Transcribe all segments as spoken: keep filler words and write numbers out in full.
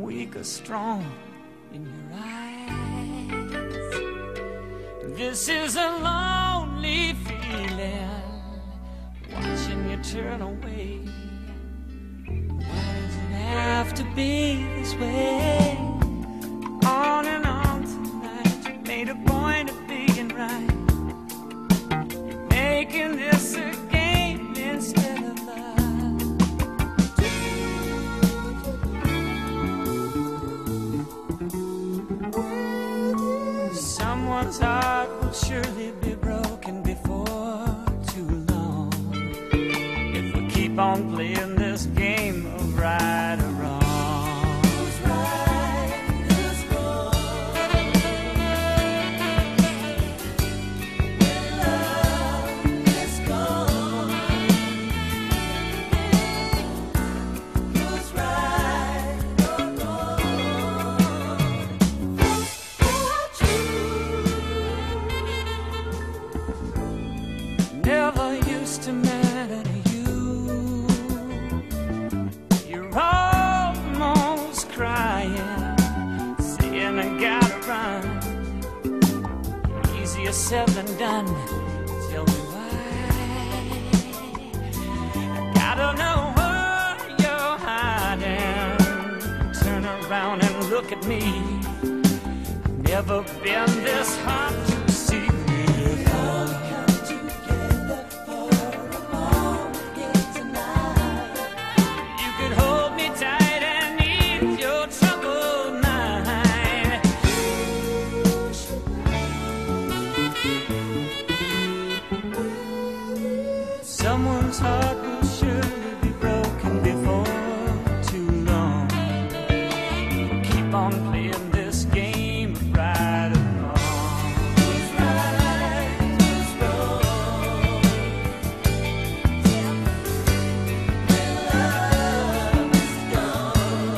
weak or strong in your eyes. This is a lonely feeling, watching you turn away. Why does it have to be this way? On and on tonight, you made a point of being right. You're making this a game instead of love. Someone's heart will surely be broken before too long if we keep on playing this game of right or wrong. Who's right, who's wrong? When love is gone, who's right or wrong? Never used to matter to you. You're almost crying, saying I gotta run. Easier said than done. Tell me why. I gotta know where you're hiding. Turn around and look at me. Never been this hard to see me before. Someone's heart will surely be broken before too long. Keep on playing this game of right or wrong. Who's right, who's wrong? Tell me when love is gone.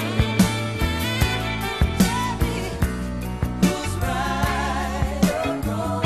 Tell me who's right or wrong.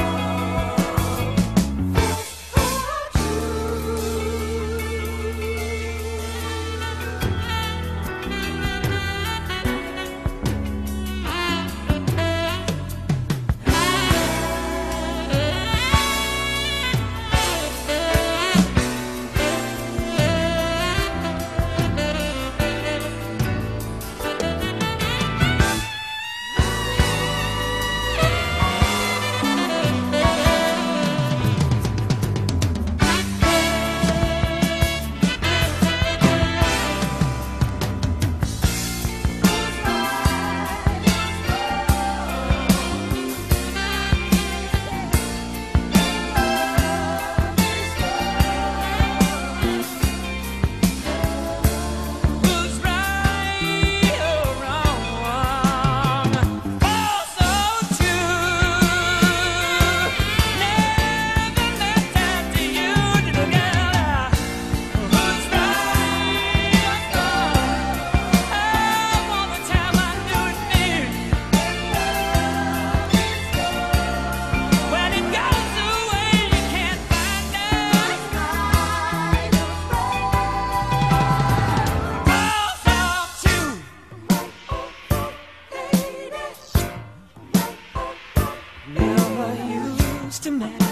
Never used to matter.